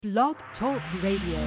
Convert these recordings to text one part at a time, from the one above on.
Blog Talk Radio.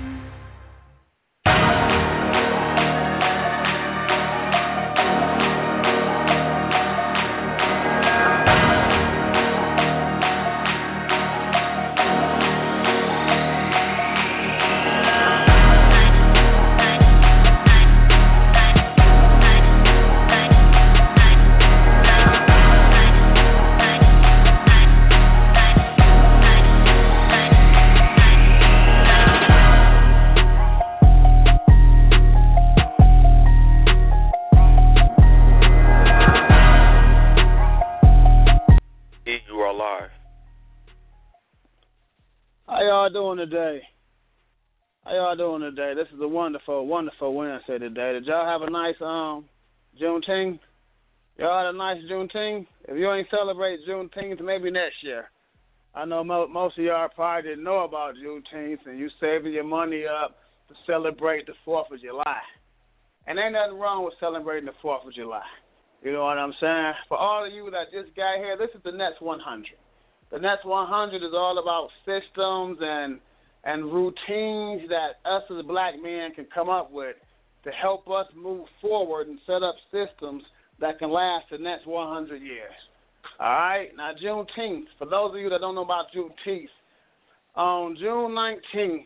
How y'all doing today? This is a wonderful, wonderful Wednesday today. Did y'all have a nice Juneteenth? Y'all had a nice Juneteenth? If you ain't celebrate Juneteenth, maybe next year. I know most of y'all probably didn't know about Juneteenth, and you saving your money up to celebrate the 4th of July. And ain't nothing wrong with celebrating the 4th of July. You know what I'm saying? For all of you that just got here, this is the Nets 100. The Nets 100 is all about systems and routines that us as black men can come up with to help us move forward and set up systems that can last the next 100 years. All right? Now, Juneteenth, for those of you that don't know about Juneteenth, on June 19th,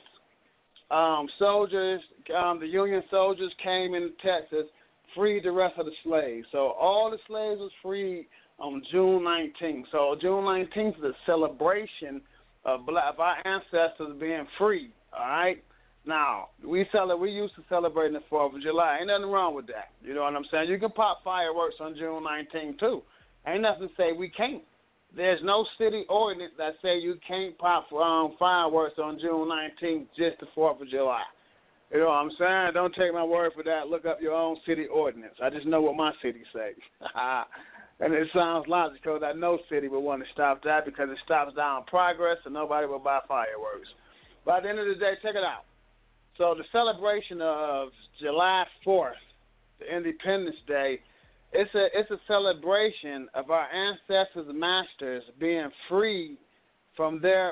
the Union soldiers came into Texas, freed the rest of the slaves. So all the slaves was freed on June 19th. So June 19th is a celebration of our ancestors being free. All right. Now we used to celebrate the 4th of July. Ain't nothing wrong with that. You know what I'm saying? You can pop fireworks on June 19th too. Ain't nothing to say we can't. There's no city ordinance that say you can't pop fireworks on June 19th, just the 4th of July. You know what I'm saying? Don't take my word for that. Look up your own city ordinance. I just know what my city says. And it sounds logical that no city would want to stop that because it stops down progress and nobody will buy fireworks. But at the end of the day, check it out. So the celebration of July 4th, the Independence Day, it's a celebration of our ancestors' masters being free from their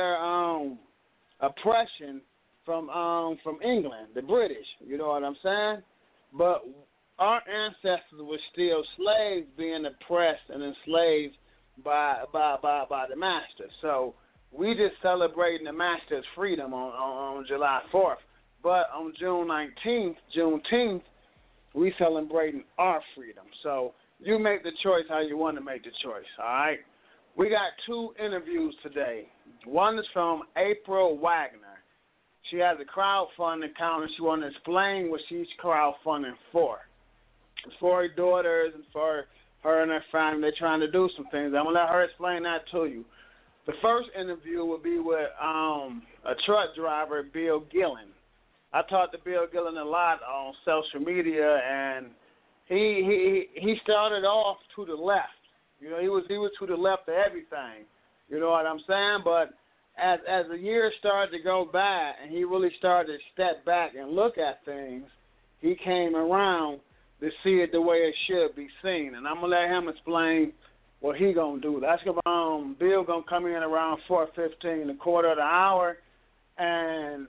oppression from England, the British. You know what I'm saying? But our ancestors were still slaves being oppressed and enslaved by the master. So we just celebrating the master's freedom on July 4th. But on June 19th, Juneteenth, we celebrating our freedom. So you make the choice how you want to make the choice, all right? We got 2 interviews today. One is from April Wagner. She has a crowdfunding account and she wants to explain what she's crowdfunding for. It's for her daughters and for her and her family. They're trying to do some things. I'm going to let her explain that to you. The first interview will be with a truck driver, Bill Gillen. I talked to Bill Gillen a lot on social media, and he started off to the left. You know, he was to the left of everything. You know what I'm saying? But as the years started to go by and he really started to step back and look at things, he came around to see it the way it should be seen. And I'm going to let him explain what he going to do. That's Bill going to come in around 4:15, a quarter of the hour. And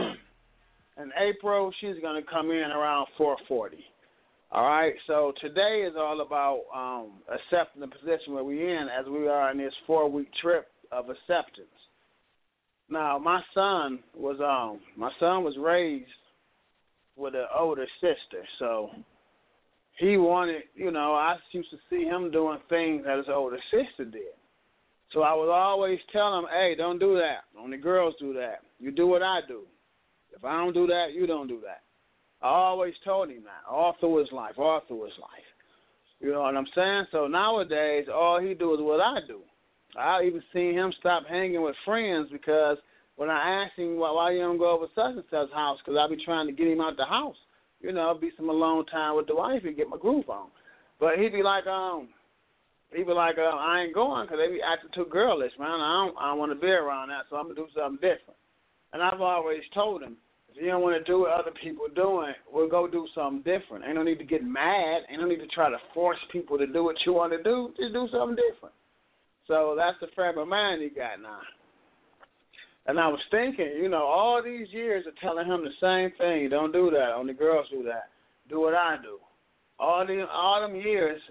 April, she's going to come in around 4:40. All right, so today is all about accepting the position where we're in as we are in this 4-week trip of acceptance. Now, my son was raised with an older sister, so he wanted, I used to see him doing things that his older sister did. So I would always tell him, hey, don't do that. Only girls do that. You do what I do. If I don't do that, you don't do that. I always told him that, all through his life. You know what I'm saying? So nowadays, all he do is what I do. I even seen him stop hanging with friends because when I asked him why you don't go over such and such house, because I be trying to get him out the house. Be some alone time with the wife and get my groove on. But he'd be like, I ain't going because they be acting too girlish, man. I don't want to be around that, so I'm going to do something different. And I've always told him, if you don't want to do what other people are doing, we'll go do something different. Ain't no need to get mad. Ain't no need to try to force people to do what you want to do. Just do something different. So that's the frame of mind he got now. And I was thinking, all these years of telling him the same thing. Don't do that. Only girls do that. Do what I do. All them years,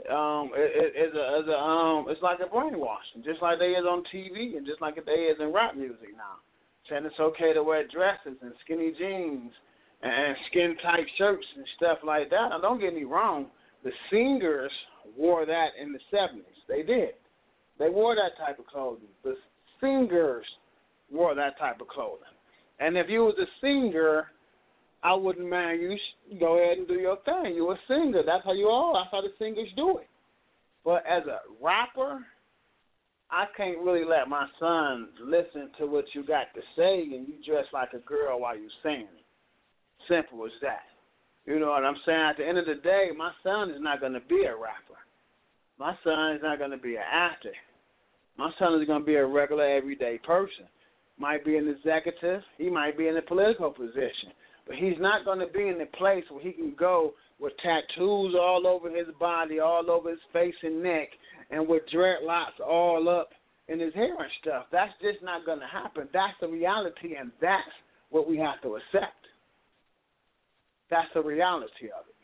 it's like a brainwashing, just like they is on TV and just like they is in rap music now. Saying it's okay to wear dresses and skinny jeans and skin-tight shirts and stuff like that. Now, don't get me wrong. The singers wore that in the 70s. They did. They wore that type of clothing. The singers wore that type of clothing. And if you was a singer, I wouldn't mind you go ahead and do your thing. You're a singer. That's how the singers do it. But as a rapper, I can't really let my son listen to what you got to say and you dress like a girl while you sing it. Simple as that. You know what I'm saying? At the end of the day, my son is not going to be a rapper. My son is not going to be an actor. My son is going to be a regular, everyday person. Might be an executive. He might be in a political position. But he's not going to be in a place where he can go with tattoos all over his body, all over his face and neck, and with dreadlocks all up in his hair and stuff. That's just not going to happen. That's the reality, and that's what we have to accept. That's the reality of it.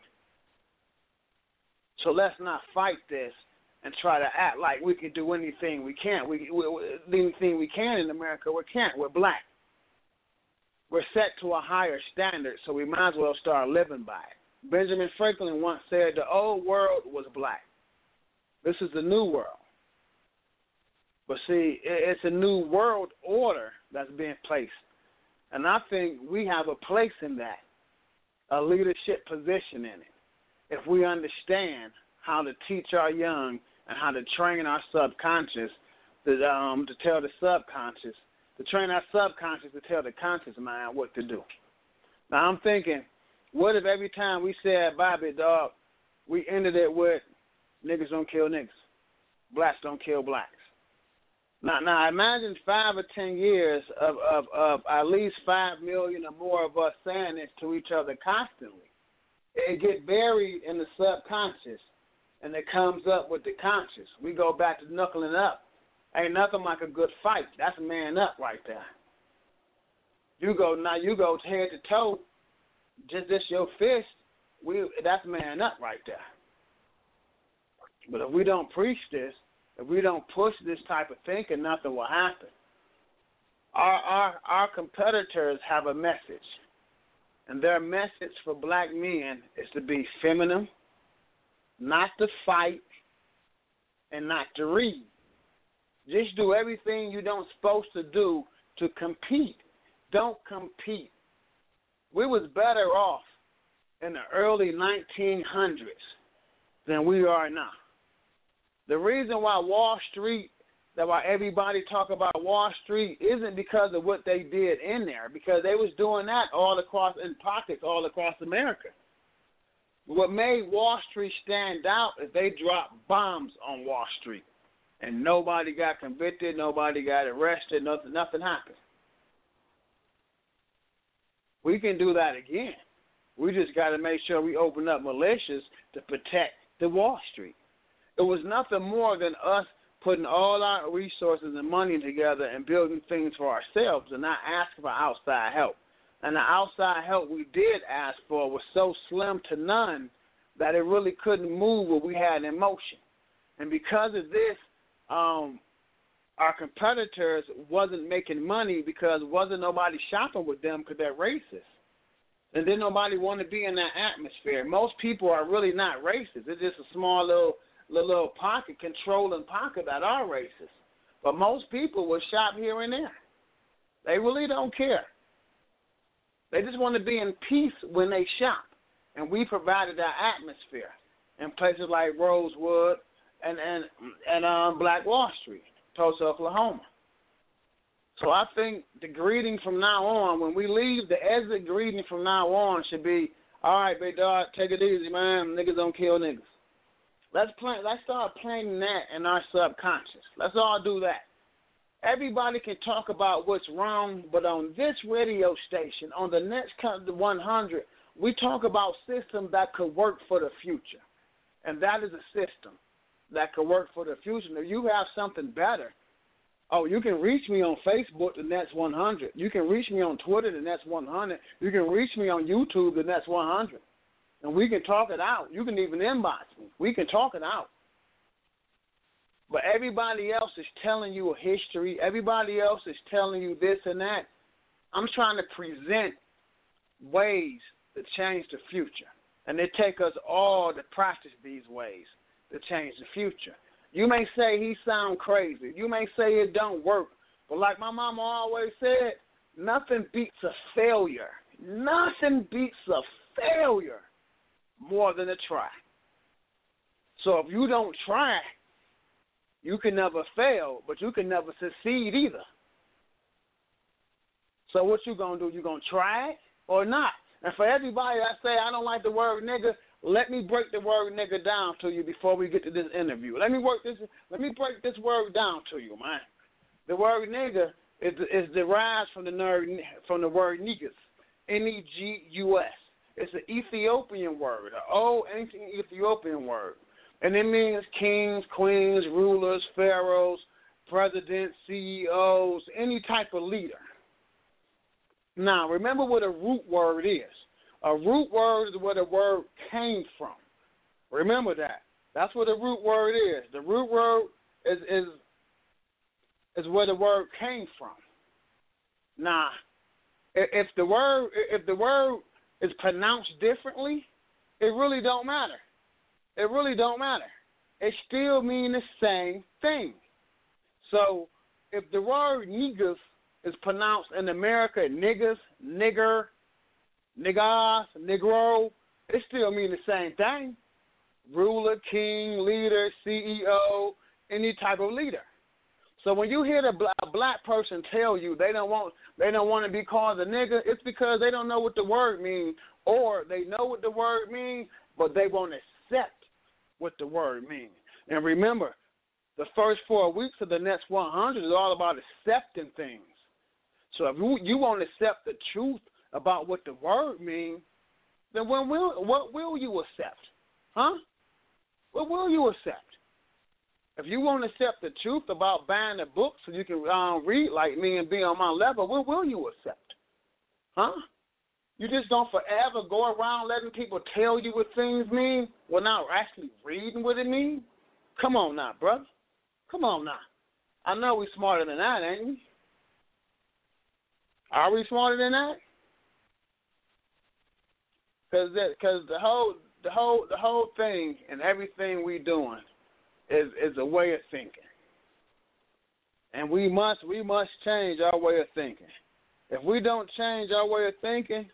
So let's not fight this and try to act like we can do anything we can. Anything we can in America, we can't. We're black. We're set to a higher standard, so we might as well start living by it. Benjamin Franklin once said the old world was black. This is the new world. But see, it's a new world order that's being placed. And I think we have a place in that, a leadership position in it, if we understand how to teach our young and how to train our subconscious to tell the subconscious, to train our subconscious to tell the conscious mind what to do. Now, I'm thinking, what if every time we said Bobby, dog, we ended it with niggas don't kill niggas, blacks don't kill blacks? Now imagine 5 or 10 years of at least 5 million or more of us saying this to each other constantly. It get buried in the subconscious, and it comes up with the conscious. We go back to knuckling up. Ain't nothing like a good fight. That's man up right there. You go head to toe, just your fist. That's man up right there. But if we don't preach this, if we don't push this type of thinking, nothing will happen. Our competitors have a message, and their message for black men is to be feminine, not to fight, and not to read. Just do everything you don't supposed to do to compete. Don't compete. We was better off in the early 1900s than we are now. The reason why why everybody talk about Wall Street isn't because of what they did in there, because they was doing that all across in pockets all across America. What made Wall Street stand out is they dropped bombs on Wall Street, and nobody got convicted, nobody got arrested, nothing happened. We can do that again. We just got to make sure we open up militias to protect the Wall Street. It was nothing more than us putting all our resources and money together and building things for ourselves and not asking for outside help. And the outside help we did ask for was so slim to none that it really couldn't move what we had in motion. And because of this, our competitors wasn't making money because wasn't nobody shopping with them because they're racist. And then nobody wanted to be in that atmosphere. Most people are really not racist. It's just a small little pocket, controlling pocket that are racist. But most people will shop here and there. They really don't care. They just want to be in peace when they shop. And we provided that atmosphere in places like Rosewood and Black Wall Street, Tulsa, Oklahoma. So I think the greeting from now on, when we leave, the exit greeting from now on should be, all right, big dog, take it easy, man. Niggas don't kill niggas. Let's start planting that in our subconscious. Let's all do that. Everybody can talk about what's wrong, but on this radio station, on the next 100, we talk about systems that could work for the future. And that is a system that could work for the future. If you have something better, Oh, you can reach me on Facebook, the Nets 100. You can reach me on Twitter, the Nets 100. You can reach me on YouTube, the Nets 100. And we can talk it out. You can even inbox me. We can talk it out. But everybody else is telling you a history. Everybody else is telling you this and that. I'm trying to present ways to change the future. And it takes us all to practice these ways to change the future. You may say he sound crazy. You may say it don't work. But like my mama always said, nothing beats a failure. Nothing beats a failure more than a try. So if you don't try, you can never fail, but you can never succeed either. So what you going to do? You going to try it or not? And for everybody that say, I don't like the word nigga, let me break the word nigga down to you before we get to this interview. Let me break this word down to you, man. The word nigga is derived from the word negus, Negus. It's an Ethiopian word, an old ancient Ethiopian word. And it means kings, queens, rulers, pharaohs, presidents, CEOs, any type of leader. Now, remember what a root word is. A root word is where the word came from. Remember that. That's what a root word is. The root word is where the word came from. Now, if the word is pronounced differently, it really don't matter. It really don't matter. It still means the same thing. So if the word niggas is pronounced in America niggas, nigger, niggas, negro, it still means the same thing. Ruler, king, leader, CEO, any type of leader. So when you hear a black person tell you they don't want to be called a nigger, it's because they don't know what the word means, or they know what the word means, but they won't accept what the word means. And remember, the first 4 weeks of the Nets 100 is all about accepting things. So if you won't accept the truth about what the word means, then what will you accept? Huh? What will you accept? If you won't accept the truth about buying a book so you can read like me and be on my level, what will you accept? Huh? You just don't forever go around letting people tell you what things mean without actually reading what it means? Come on now, brother. Come on now. I know we're smarter than that, ain't we? Are we smarter than that? Because the whole thing and everything we doing is a way of thinking, and we must change our way of thinking. If we don't change our way of thinking,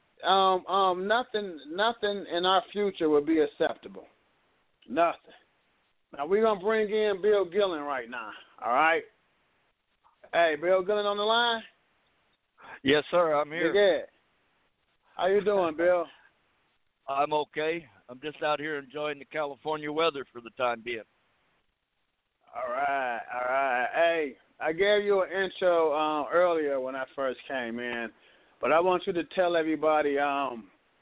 nothing in our future will be acceptable. Nothing. Now we're gonna bring in Bill Gillen right now. All right. Hey, Bill Gillen on the line. Yes, sir. I'm here. Good. How you doing, Bill? I'm okay. I'm just out here enjoying the California weather for the time being. All right. Hey, I gave you an intro earlier when I first came in, but I want you to tell everybody your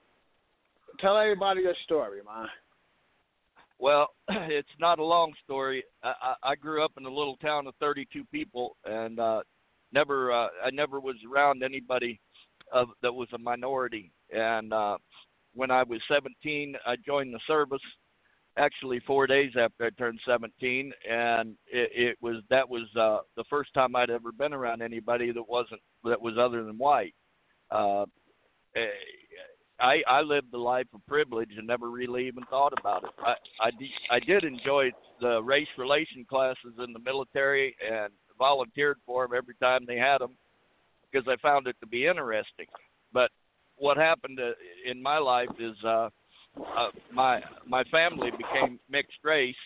story, man. Well, it's not a long story. I grew up in a little town of 32 people, and I never was around anybody that was a minority. And when I was 17, I joined the service. Actually, 4 days after I turned 17, and that was the first time I'd ever been around anybody that was other than white. I lived the life of privilege and never really even thought about it. I did enjoy the race relation classes in the military and volunteered for them every time they had them because I found it to be interesting. But what happened in my life is my family became mixed race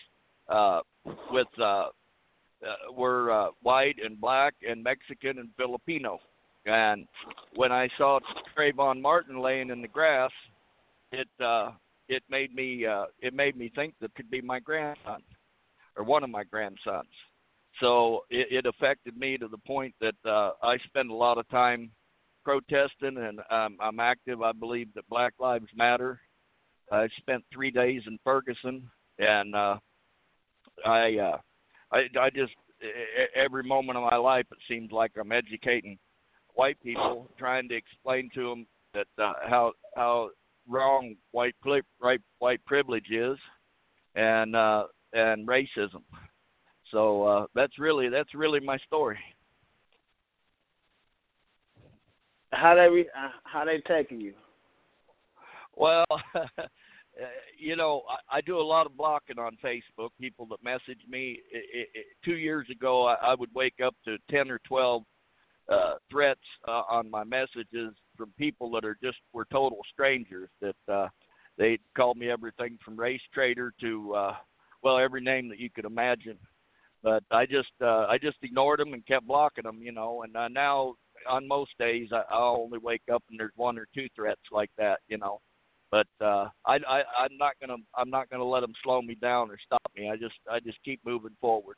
we're white and black and Mexican and Filipino. And when I saw Trayvon Martin laying in the grass, it made me think that could be my grandson or one of my grandsons. So it affected me to the point that I spend a lot of time protesting, and I'm active. I believe that Black Lives Matter. I spent 3 days in Ferguson, and I just every moment of my life, it seems like I'm educating white people, trying to explain to them that how wrong white privilege is, and racism. So that's really my story. How they taking you? Well, I do a lot of blocking on Facebook. People that message me. 2 years ago, I would wake up to 10 or 12 threats on my messages from people that were total strangers. That they called me everything from race traitor to every name that you could imagine. But I just ignored them and kept blocking them. And now on most days I'll only wake up and there's 1 or 2 threats like that. But I'm not gonna let them slow me down or stop me. I just keep moving forward.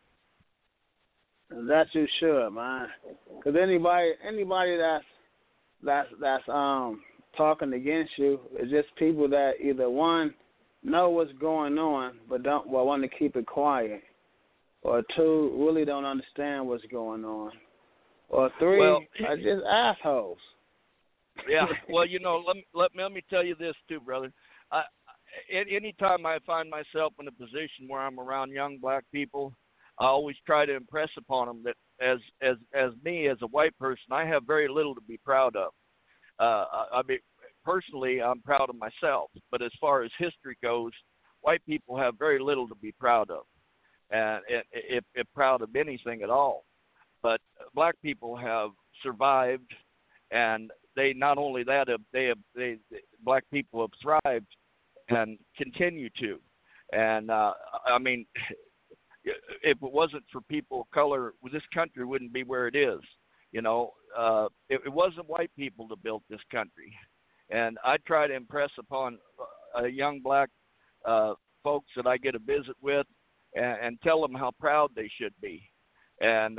That you should, man. Because anybody that's talking against you is just people that either one know what's going on but want to keep it quiet, or 2 really don't understand what's going on, or 3 are just assholes. Yeah, well, let me tell you this too, brother. Anytime I find myself in a position where I'm around young black people, I always try to impress upon them that as me, as a white person, I have very little to be proud of. I mean, personally, I'm proud of myself, but as far as history goes, white people have very little to be proud of, and if proud of anything at all. But black people have survived, and they not only that, black people have thrived and continue to. And I mean, if it wasn't for people of color, this country wouldn't be where it is. It wasn't white people that built this country. And I try to impress upon young black folks that I get a visit with, and tell them how proud they should be. And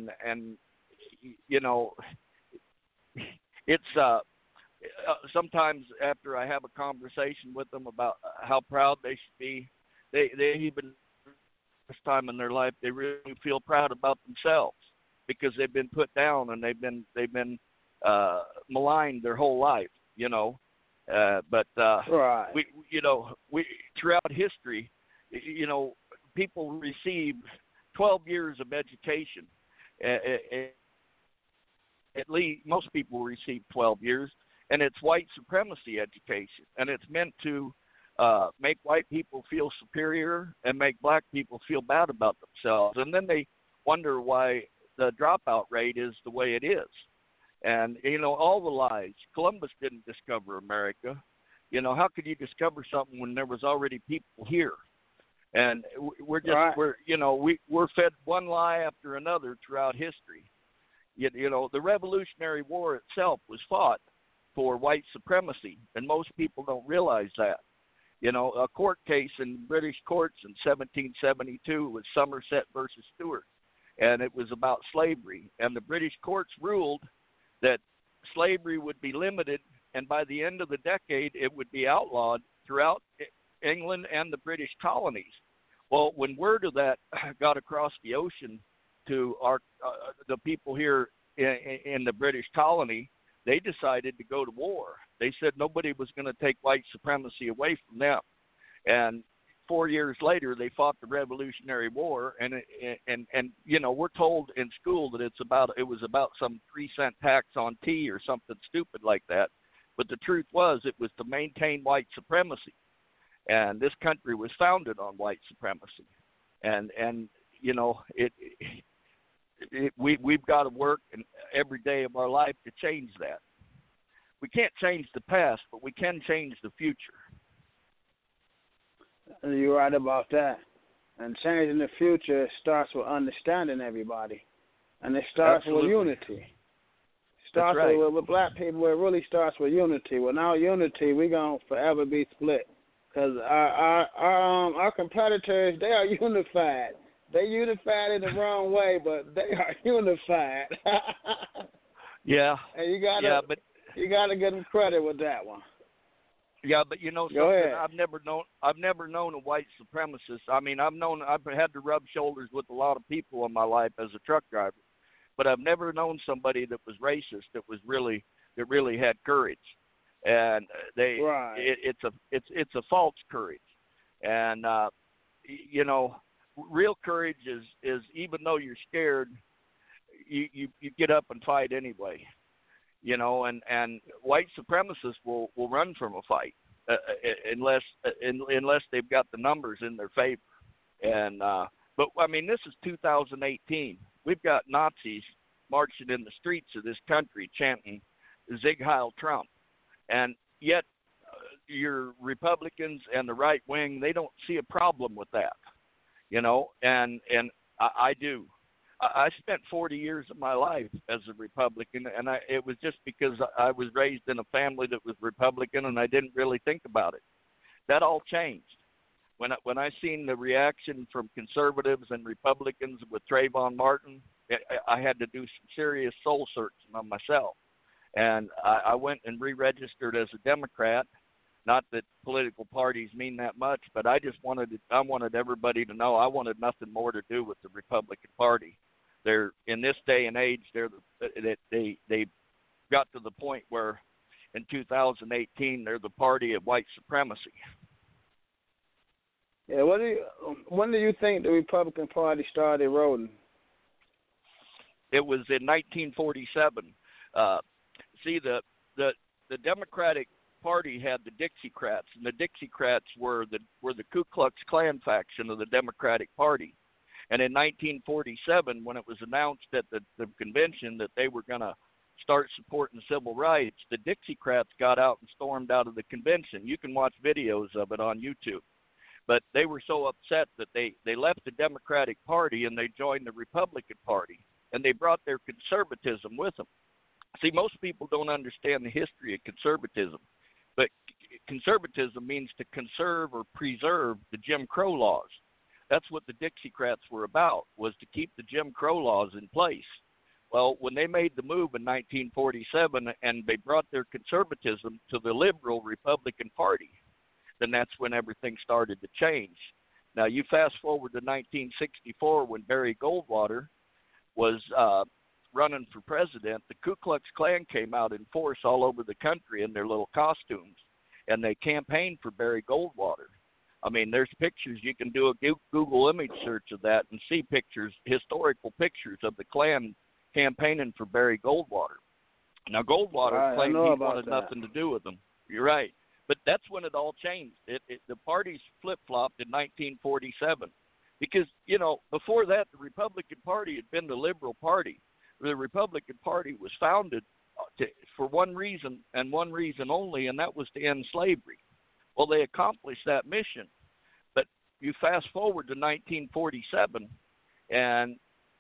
it's sometimes after I have a conversation with them about how proud they should be, they even this time in their life they really feel proud about themselves, because they've been put down and they've been maligned their whole life, But right. we throughout history, people receive 12 years of education. At least most people receive 12 years, and it's white supremacy education, and it's meant to make white people feel superior and make black people feel bad about themselves. And then they wonder why the dropout rate is the way it is. And, all the lies. Columbus didn't discover America. How could you discover something when there was already people here? And we're fed one lie after another throughout history. The Revolutionary War itself was fought for white supremacy, and most people don't realize that. A court case in British courts in 1772 was Somerset versus Stuart, and it was about slavery. And the British courts ruled that slavery would be limited, and by the end of the decade, it would be outlawed throughout England and the British colonies. Well, when word of that got across the ocean to the people here in the British colony, they decided to go to war. They said nobody was going to take white supremacy away from them. And 4 years later, they fought the Revolutionary War, and we're told in school that it was about some 3-cent tax on tea or something stupid like that. But the truth was, it was to maintain white supremacy, and this country was founded on white supremacy. And we've got to work every day of our life to change that. We can't change the past, but we can change the future. You're right about that. And changing the future starts with understanding everybody. And it starts Absolutely. with unity. Starts That's right. with black people, it really starts with unity. Without unity, we're going to forever be split. Because our competitors, they are unified. They unified in the wrong way, but they are unified. Yeah. And you gotta give them credit with that one. Yeah, but you know Go something, ahead. I've never known a white supremacist. I mean, I've had to rub shoulders with a lot of people in my life as a truck driver, but I've never known somebody that was racist that really had courage. And Right. it's a false courage. And you know, real courage is even though you're scared, you get up and fight anyway. You know, and white supremacists will run from a fight unless they've got the numbers in their favor. And but I mean, this is 2018. We've got Nazis marching in the streets of this country chanting "Sieg Heil Trump," and yet your Republicans and the right wing, they don't see a problem with that. You know, and I do. I spent 40 years of my life as a Republican, and it was just because I was raised in a family that was Republican, and I didn't really think about it. That all changed when I seen the reaction from conservatives and Republicans with Trayvon Martin. I had to do some serious soul searching on myself, and I went and re-registered as a Democrat. Not that political parties mean that much, but I wanted everybody to know I wanted nothing more to do with the Republican Party. They're in this day and age, they got to the point where in 2018 they're the party of white supremacy. Yeah. When do you think the Republican Party started eroding? It was in 1947. See, the Democratic Party had the Dixiecrats, and the Dixiecrats were the Ku Klux Klan faction of the Democratic Party. And in 1947, when it was announced at the convention that they were going to start supporting civil rights, the Dixiecrats got out and stormed out of the convention. You can watch videos of it on YouTube. But they were so upset that they left the Democratic Party and they joined the Republican Party. And they brought their conservatism with them. See, most people don't understand the history of conservatism. But conservatism means to conserve or preserve the Jim Crow laws. That's what the Dixiecrats were about, was to keep the Jim Crow laws in place. Well, when they made the move in 1947 and they brought their conservatism to the liberal Republican Party, then that's when everything started to change. Now, you fast forward to 1964 when Barry Goldwater was running for president. The Ku Klux Klan came out in force all over the country in their little costumes, and they campaigned for Barry Goldwater. I mean, there's pictures. You can do a Google image search of that and see pictures, historical pictures of the Klan campaigning for Barry Goldwater. Now, Goldwater claimed he wanted nothing to do with them. You're right. But that's when it all changed. The parties flip-flopped in 1947 because, you know, before that, the Republican Party had been the liberal party. The Republican Party was founded for one reason and one reason only, and that was to end slavery. Well, they accomplished that mission, but you fast forward to 1947, and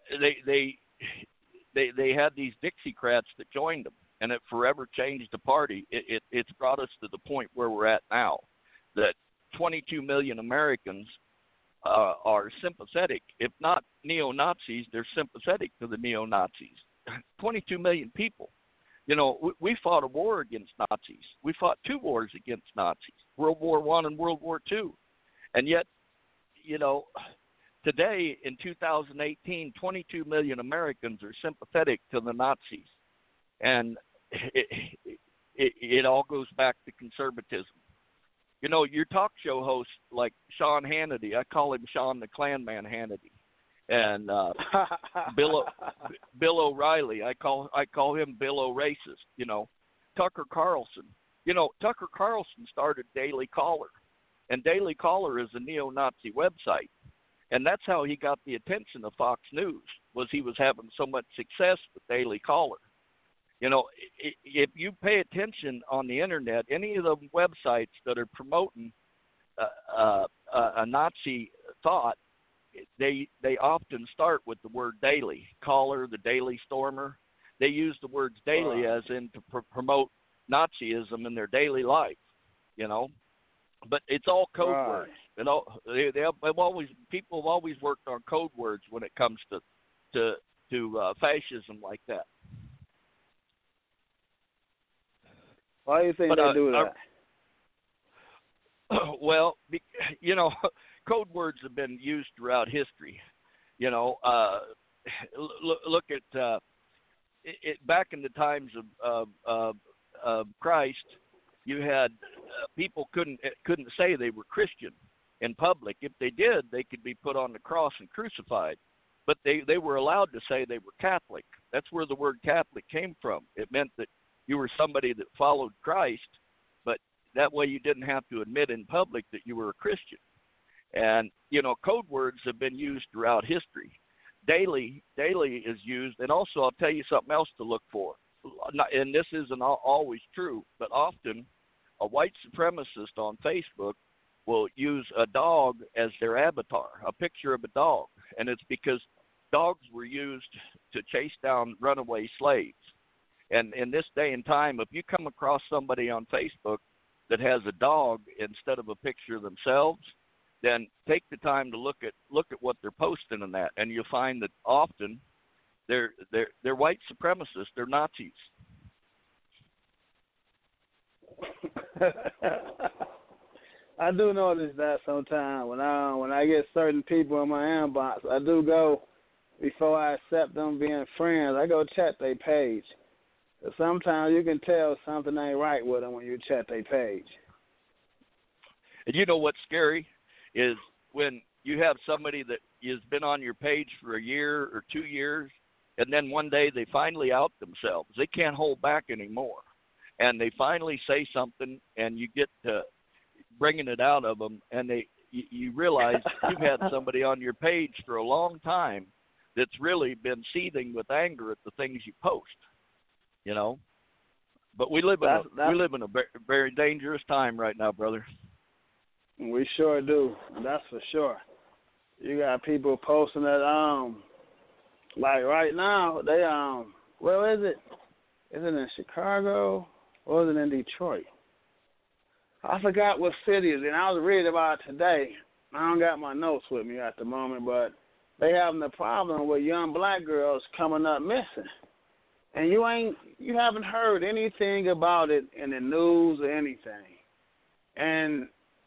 they had these Dixiecrats that joined them, and it forever changed the party. It's brought us to the point where we're at now, that 22 million Americans are sympathetic, if not neo-Nazis, they're sympathetic to the neo-Nazis. 22 million people. You know, we fought a war against Nazis. We fought two wars against Nazis, World War I and World War II. And yet, you know, today in 2018, 22 million Americans are sympathetic to the Nazis. And it all goes back to conservatism. You know, your talk show hosts like Sean Hannity, I call him Sean the Klanman Hannity. And Bill O'Reilly, I call him Bill O'Racist. You know, Tucker Carlson. You know, Tucker Carlson started Daily Caller, and Daily Caller is a neo-Nazi website, and that's how he got the attention of Fox News. Was he was having so much success with Daily Caller. You know, if you pay attention on the internet, any of the websites that are promoting a Nazi thought, they often start with the word daily. Caller, the Daily Stormer. They use the words daily as in to promote Nazism in their daily life, you know. But it's all code words. You know, people have always worked on code words when it comes to fascism like that. Why do you think they do that? well, you know, code words have been used throughout history. You know, look at it back in the times of Christ. You had people couldn't say they were Christian in public. If they did, they could be put on the cross and crucified. But they were allowed to say they were Catholic. That's where the word Catholic came from. It meant that you were somebody that followed Christ, but that way you didn't have to admit in public that you were a Christian. And, you know, code words have been used throughout history. Daily is used, and also I'll tell you something else to look for. And this isn't always true, but often a white supremacist on Facebook will use a dog as their avatar, a picture of a dog. And it's because dogs were used to chase down runaway slaves. And in this day and time, if you come across somebody on Facebook that has a dog instead of a picture of themselves, then take the time to look at what they're posting in that, and you'll find that often they're white supremacists, they're Nazis. I do notice that sometimes when I get certain people in my inbox, I do go, before I accept them being friends, I go check their page. Sometimes you can tell something ain't right with them when you check their page. And you know what's scary is when you have somebody that has been on your page for a year or 2 years, and then one day they finally out themselves. They can't hold back anymore. And they finally say something, and you get to bringing it out of them, and you realize you've had somebody on your page for a long time that's really been seething with anger at the things you post, you know. But we live in a very dangerous time right now, brother. We sure do. That's for sure. You got people posting that like right now they where is it? Is it in Chicago or is it in Detroit? I forgot what city it is, and I was reading about it today. I don't got my notes with me at the moment, but they having a problem with young black girls coming up missing. And you haven't heard anything about it in the news or anything. And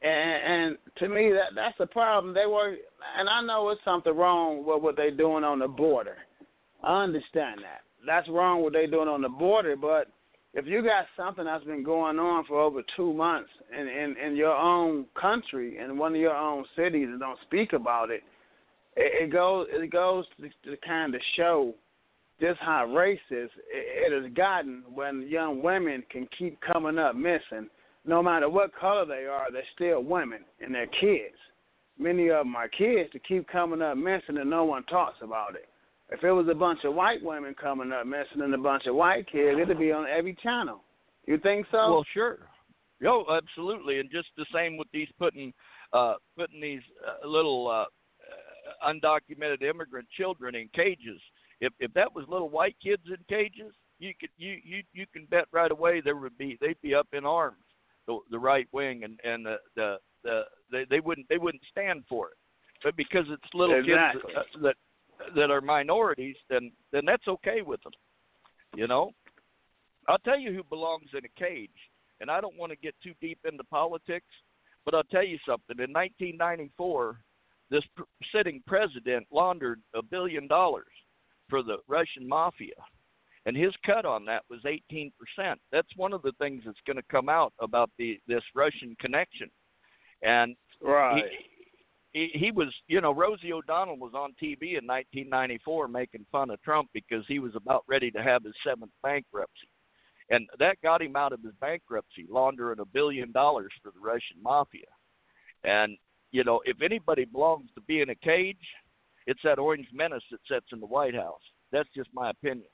to me that's a problem. And I know it's something wrong with what they're doing on the border. I understand that. That's wrong what they're doing on the border, but if you got something that's been going on for over 2 months in your own country, in one of your own cities, and don't speak about it, it goes to kind of show just how racist it has gotten when young women can keep coming up missing. No matter what color they are, they're still women and they're kids. Many of them are kids to keep coming up missing and no one talks about it. If it was a bunch of white women coming up missing and a bunch of white kids, it'd be on every channel. You think so? Well, sure. Oh, absolutely. And just the same with these putting these little undocumented immigrant children in cages. If that was little white kids in cages, you can bet right away they'd be up in arms. The right wing and they wouldn't stand for it. But because it's little exactly. kids that are minorities, then that's okay with them. You know, I'll tell you who belongs in a cage, and I don't want to get too deep into politics, but I'll tell you something. In 1994, this sitting president laundered $1 billion for the Russian mafia, and his cut on that was 18%. That's one of the things that's going to come out about this Russian connection. And right. He was, you know, Rosie O'Donnell was on TV in 1994 making fun of Trump because he was about ready to have his 7th bankruptcy. And that got him out of his bankruptcy, laundering $1 billion for the Russian mafia. And, you know, if anybody belongs to be in a cage, it's that orange menace that sits in the White House. That's just my opinion.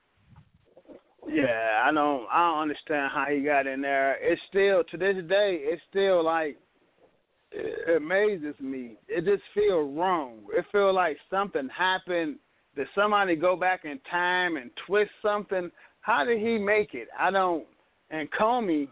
Yeah, I don't understand how he got in there. It's still, to this day, it's still like, it amazes me. It just feels wrong. It feels like something happened. Did somebody go back in time and twist something? How did he make it? I don't. And Comey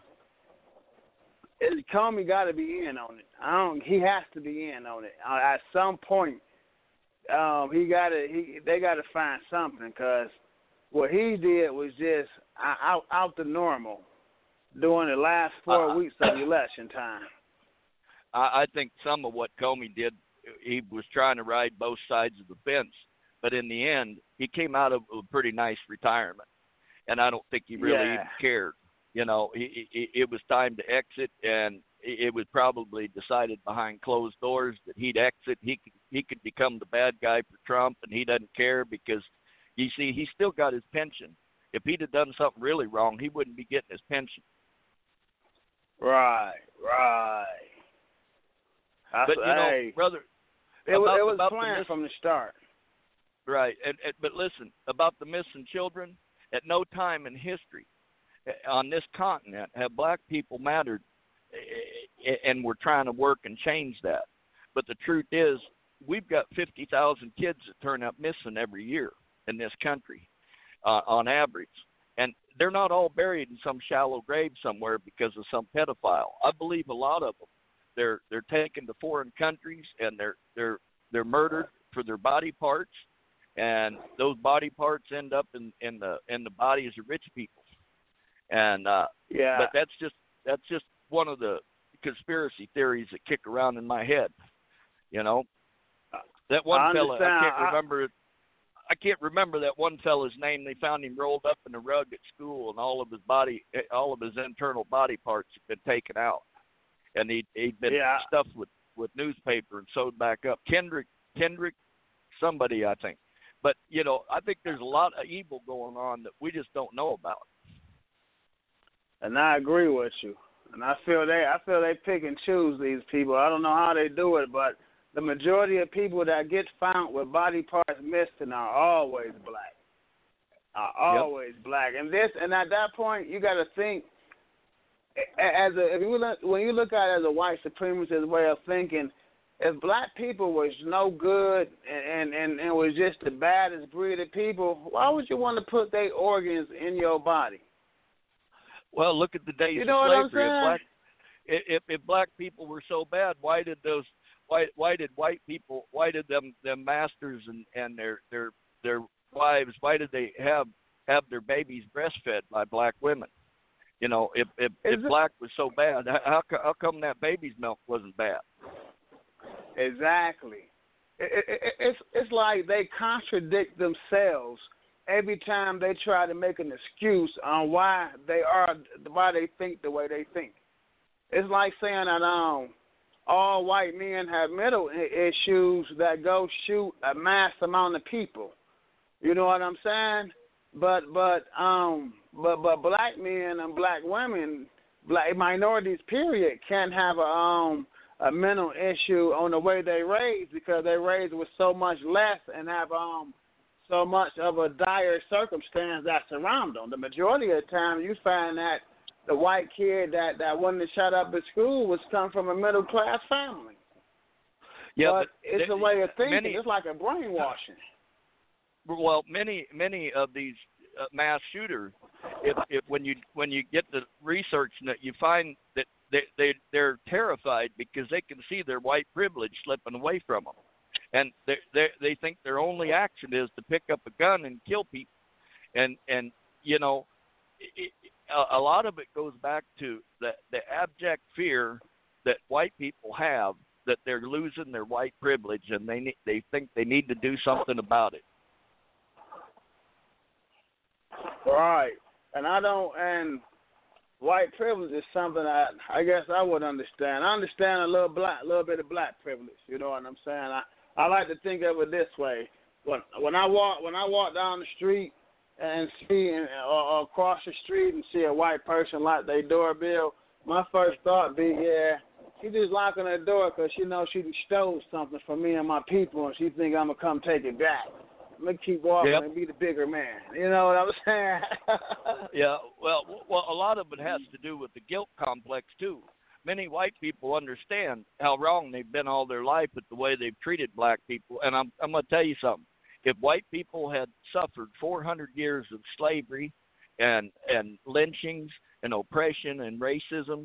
got to be in on it. He has to be in on it. At some point, they got to find something, because what he did was just out the normal during the last 4 weeks of election time. I think some of what Comey did, he was trying to ride both sides of the fence, but in the end, he came out of a pretty nice retirement, and I don't think he really even cared. You know, it was time to exit, and it was probably decided behind closed doors that he'd exit. He could become the bad guy for Trump, and he doesn't care because, you see, he still got his pension. If he'd have done something really wrong, he wouldn't be getting his pension. Right. But, you know, brother, it was planned from the start. Right. But listen, about the missing children, at no time in history on this continent have black people mattered, and we're trying to work and change that. But the truth is, we've got 50,000 kids that turn up missing every year in this country on average. And they're not all buried in some shallow grave somewhere because of some pedophile. I believe a lot of them, they're taken to foreign countries, and they're murdered for their body parts, and those body parts end up in the bodies of rich people. And but that's just one of the conspiracy theories that kick around in my head. You know, that one fella, I can't remember that one fella's name. They found him rolled up in a rug at school, and all of his internal body parts had been taken out, and he'd been stuffed with newspaper and sewed back up. Kendrick, somebody, I think. But you know, I think there's a lot of evil going on that we just don't know about. And I agree with you. And I feel they pick and choose these people. I don't know how they do it, but the majority of people that get found with body parts missing are always black. Black. And at that point, you got to think when you look at it as a white supremacist way of thinking. If black people was no good and was just the baddest breed of people, why would you want to put their organs in your body? Well, look at the days of slavery. If black people were so bad, why did white people, why did them masters and their wives, why did they have their babies breastfed by black women? You know, if black was so bad, how come that baby's milk wasn't bad? Exactly. It's like they contradict themselves every time they try to make an excuse on why they think the way they think. It's like saying that all white men have mental issues that go shoot a mass amount of people. You know what I'm saying? But black men and black women, black minorities, period, can't have a mental issue on the way they raised because they raised with so much less and have so much of a dire circumstance that surround them. The majority of the time, you find that the white kid that wanted to shut up at school was come from a middle class family. Yeah, but it's a way of thinking. It's like a brainwashing. Well, many of these mass shooters, if when you get to researching it, you find that they're terrified because they can see their white privilege slipping away from them, and they think their only action is to pick up a gun and kill people, and you know, a lot of it goes back to the abject fear that white people have that they're losing their white privilege, and they think they need to do something about it. Right, and white privilege is something I guess I would understand. I understand a little bit of black privilege. You know what I'm saying? I like to think of it this way: when I walk down the street and see or across the street and see a white person lock their doorbell, my first thought be, she just locking her door because she knows she stole something from me and my people, and she think I'm gonna come take it back. I'm gonna keep walking and be the bigger man. You know what I'm saying? Yeah. Well, a lot of it has to do with the guilt complex too. Many white people understand how wrong they've been all their life with the way they've treated black people, and I'm gonna tell you something. If white people had suffered 400 years of slavery and lynchings and oppression and racism,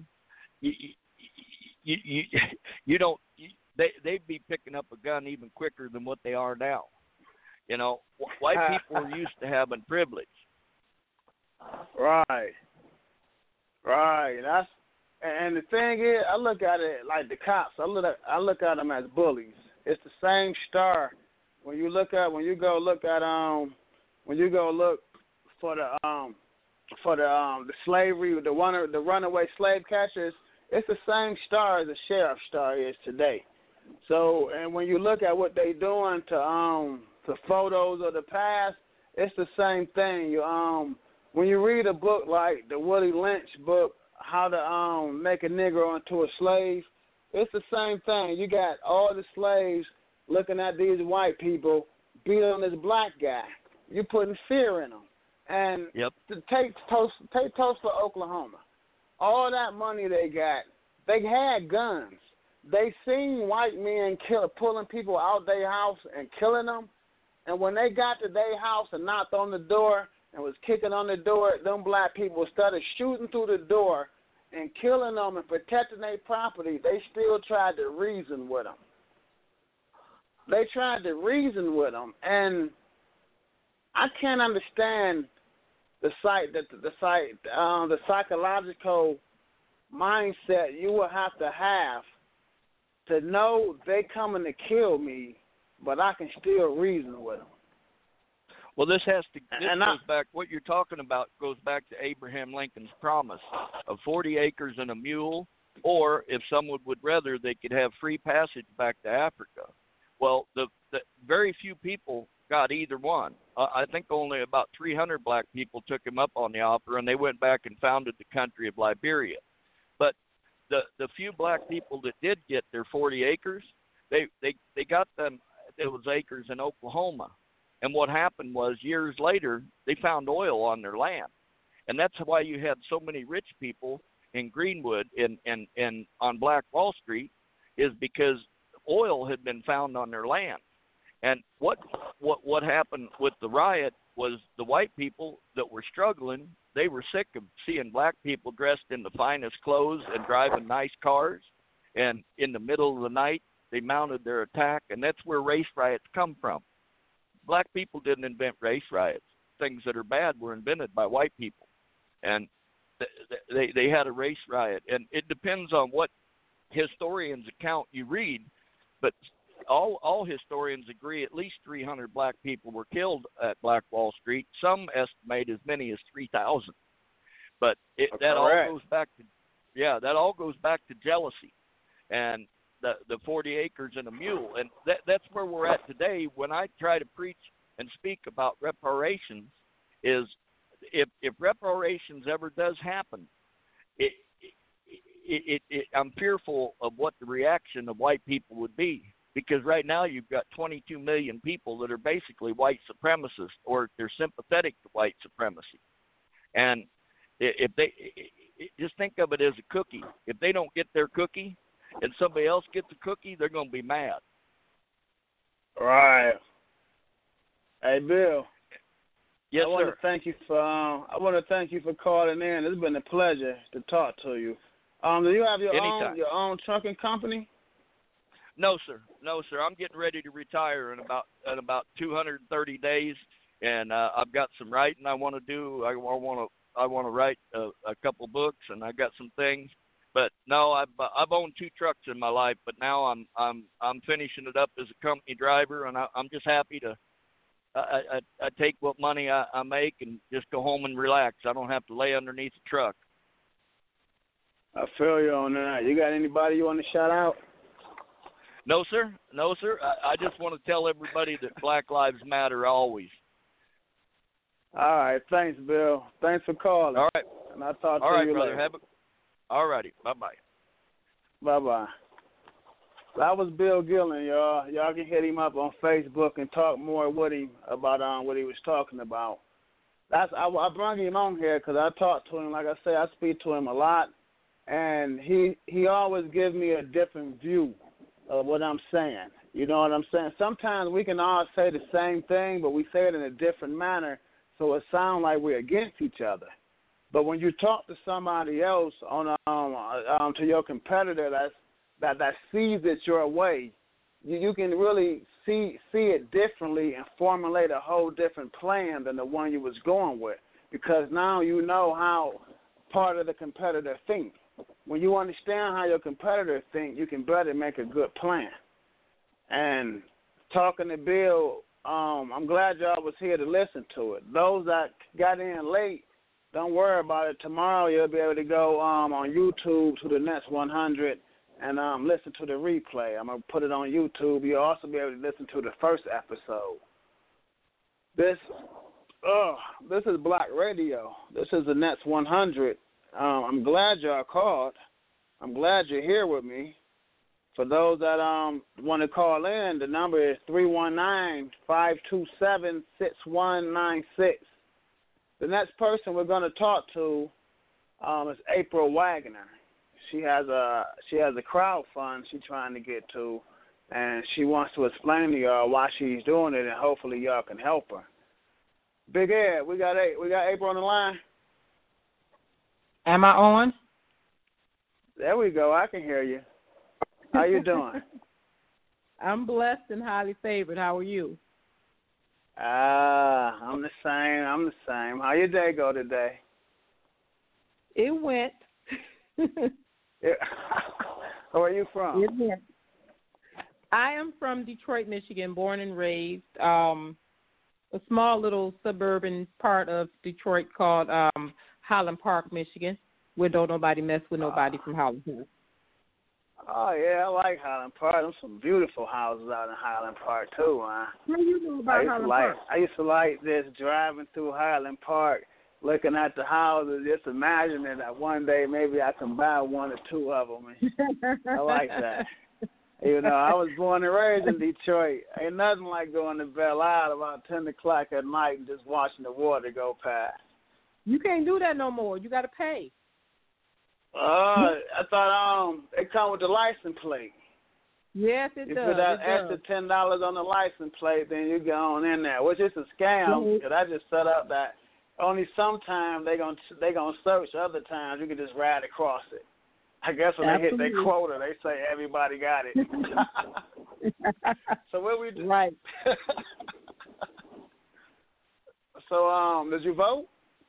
they'd be picking up a gun even quicker than what they are now. You know, white people are used to having privilege. Right. And the thing is, I look at it like the cops. I look at them as bullies. It's the same star. When you go look for the slavery, the runaway slave catchers, it's the same star as the sheriff star is today. So, and when you look at what they doing to photos of the past, it's the same thing. When you read a book like the Willie Lynch book, How to Make a Negro into a Slave, it's the same thing. You got all the slaves looking at these white people beat on this black guy. You're putting fear in them. And take Tulsa, Oklahoma. All that money they got, they had guns. They seen white men pulling people out their house and killing them. And when they got to their house and knocked on the door and was kicking on the door, them black people started shooting through the door and killing them and protecting their property. They still tried to reason with them. And I can't understand the psychological mindset you will have to know they coming to kill me, but I can still reason with them. Well, goes back. What you're talking about goes back to Abraham Lincoln's promise of 40 acres and a mule, or if someone would rather, they could have free passage back to Africa. Well, the very few people got either one. I think only about 300 black people took him up on the offer, and they went back and founded the country of Liberia. But the few black people that did get their 40 acres, they got them. It was acres in Oklahoma. And what happened was years later, they found oil on their land. And that's why you had so many rich people in Greenwood and on Black Wall Street, is because oil had been found on their land. And what happened with the riot was the white people that were struggling, they were sick of seeing black people dressed in the finest clothes and driving nice cars. And in the middle of the night, they mounted their attack, and that's where race riots come from. Black people didn't invent race riots. Things that are bad were invented by white people. And they had a race riot. And it depends on what historians' account you read, but all historians agree at least 300 black people were killed at Black Wall Street. Some estimate as many as 3,000. But that all goes back to jealousy and the 40 acres and a mule. And that's where we're at today. When I try to preach and speak about reparations, is if reparations ever does happen, I'm fearful of what the reaction of white people would be. Because right now you've got 22 million people that are basically white supremacists, or they're sympathetic to white supremacy. And if they just think of it as a cookie. If they don't get their cookie and somebody else gets a cookie, they're going to be mad. Right. Hey, Bill. Yes, I want to thank you for calling in. It's been a pleasure to talk to you. Do you have your own trucking company? No, sir. I'm getting ready to retire in about 230 days, and I've got some writing I want to do. I want to write a couple books, and I got some things. But no, I've owned 2 trucks in my life, but now I'm finishing it up as a company driver, and I'm just happy to. I take what money I make and just go home and relax. I don't have to lay underneath a truck. I feel you on that. You got anybody you want to shout out? No, sir. I just want to tell everybody that Black Lives Matter always. All right. Thanks, Bill. Thanks for calling. All right. And I'll talk to you brother. later. All righty. Bye-bye. Bye-bye. That was Bill Gillen, y'all. Y'all can hit him up on Facebook and talk more with him about what he was talking about. I brought him on here because I talk to him. Like I say, I speak to him a lot, and he always gives me a different view of what I'm saying. You know what I'm saying? Sometimes we can all say the same thing, but we say it in a different manner, so it sounds like we're against each other. But when you talk to somebody else to your competitor that sees it your way, you can really see it differently and formulate a whole different plan than the one you was going with, because now you know how part of the competitor thinks. when you understand how your competitors think, you can better make a good plan. And talking to Bill, I'm glad y'all was here to listen to it. Those that got in late, don't worry about it. Tomorrow you'll be able to go on YouTube to the Nets 100 and listen to the replay. I'm going to put it on YouTube. You'll also be able to listen to the first episode. This is Black Radio. This is the Nets 100. I'm glad y'all called. I'm glad you're here with me. For those that want to call in, the number is 319-527-6196. The next person we're going to talk to is April Wagner. She has a crowd fund she's trying to get to, and she wants to explain to y'all why she's doing it, and hopefully y'all can help her. Big Ed, we got April on the line. Am I on? There we go. I can hear you. How you doing? I'm blessed and highly favored. How are you? I'm the same. How your day go today? It went. Where are you from? It went. I am from Detroit, Michigan, born and raised. A small little suburban part of Detroit called Highland Park, Michigan, where don't nobody mess with nobody from Highland Park. Oh, yeah, I like Highland Park. There's some beautiful houses out in Highland Park, too, man. What do you know about Highland Park? I used to like this, driving through Highland Park, looking at the houses, just imagining that one day maybe I can buy one or two of them. I like that. You know, I was born and raised in Detroit. Ain't nothing like going to Belle Isle about 10 o'clock at night and just watching the water go past. You can't do that no more. You got to pay. I thought it come with the license plate. Yes, it does. You put that extra $10 on the license plate, then you get on in there, which is a scam. Because I just set up that only sometimes they gonna search. Other times you can just ride across it. I guess when they hit their quota, they say everybody got it. So what we do? Right. So did you vote?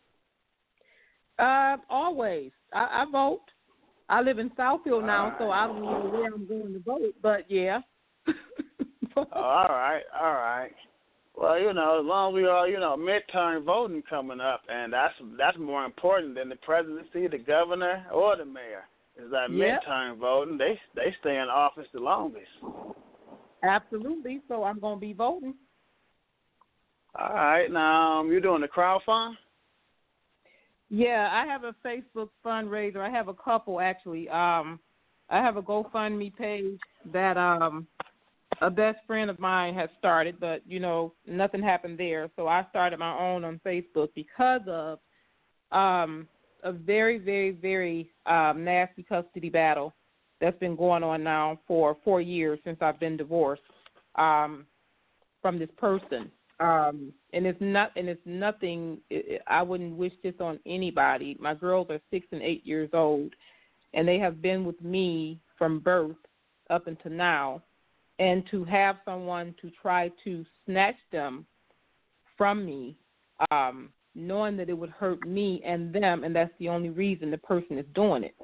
Always. I vote. I live in Southfield now, so I don't know where I'm going to vote, but yeah. All right. Well, you know, as long as we are, midterm voting coming up, and that's more important than the presidency, the governor, or the mayor. Is that midterm voting? They stay in office the longest. Absolutely. So I'm going to be voting. All right. Now, you doing the crowdfund? Yeah, I have a Facebook fundraiser. I have a couple, actually. I have a GoFundMe page that a best friend of mine has started, but, nothing happened there. So I started my own on Facebook because of a very, very, very nasty custody battle that's been going on now for 4 years since I've been divorced from this person. And it's nothing. I wouldn't wish this on anybody. My girls are 6 and 8 years old, and they have been with me from birth up until now. And to have someone to try to snatch them from me, knowing that it would hurt me and them, and that's the only reason the person is doing it.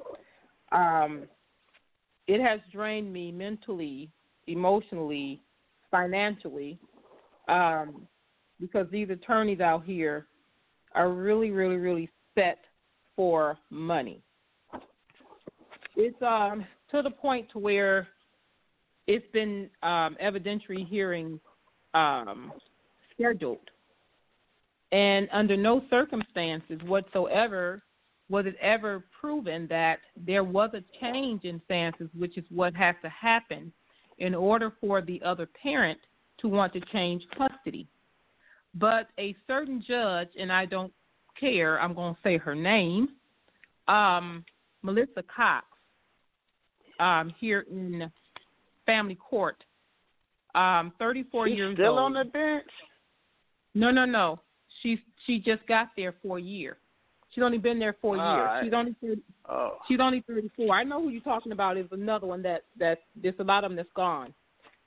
It has drained me mentally, emotionally, financially. Because these attorneys out here are really, really, really set for money. It's to the point to where it's been evidentiary hearings scheduled. And under no circumstances whatsoever was it ever proven that there was a change in stances, which is what has to happen in order for the other parent to want to change custody. But a certain judge, and I don't care, I'm going to say her name, Melissa Cox, here in family court, 34 She's years old. Still on the bench? No. She just got there for a year. She's only been there for a year. Right. She's only 34. I know who you're talking about. Is another one that there's a lot of them that's gone.